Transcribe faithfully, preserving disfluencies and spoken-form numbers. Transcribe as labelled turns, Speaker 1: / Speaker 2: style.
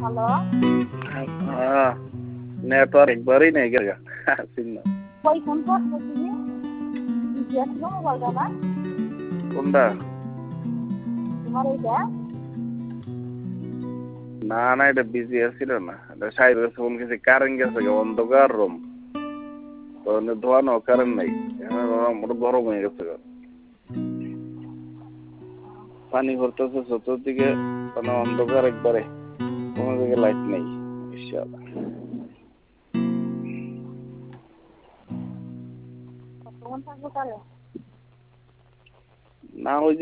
Speaker 1: hello
Speaker 2: হ্যাঁ network একবারই নেই গেগা সিগন্যাল
Speaker 1: কই ফোন করছো তুমি বিজি আছো মোবাইলটা না
Speaker 2: কোনটা
Speaker 1: তোমার এইটা
Speaker 2: না না এটা বিজি আছিল না এটা সাইড ফোন গেছে কারেন্ট গেছে অন্ধকার রুম তো ধোয়ানো কারেন্ট নাই মোটা গরম হয়ে গেছে পানি ভরতেছে চতুর্দিকে মানে অন্ধকার একবারে কোনো দিকে লাইট নেই
Speaker 1: কতক্ষণ থাকবো তাহলে
Speaker 2: না ওই